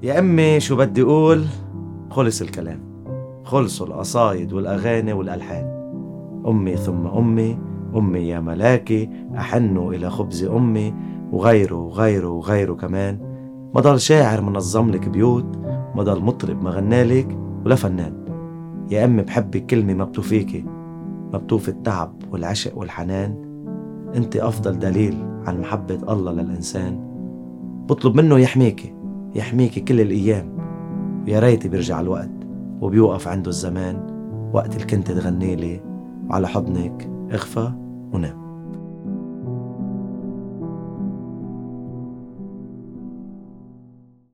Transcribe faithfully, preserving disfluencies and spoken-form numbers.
يا أمي شو بدي أقول؟ خلص الكلام، خلصوا القصايد والأغاني والألحان. أمي ثم أمي، أمي يا ملاكي، أحن إلى خبز أمي، وغيره وغيره وغيره كمان. ما ضل شاعر منظم لك بيوت، ما ضل مطرب مغنالك ولا فنان. يا أمي بحبك كلمة ما بتوفيكي، ما بتوفي التعب والعشق والحنان. انت أفضل دليل عن محبة الله للإنسان. بطلب منه يحميكي، يحميكي كل الأيام. ويا ريت بيرجع الوقت وبيوقف عنده الزمان، وقت اللي كنت تغنيلي وعلى حضنك اخفى ونام.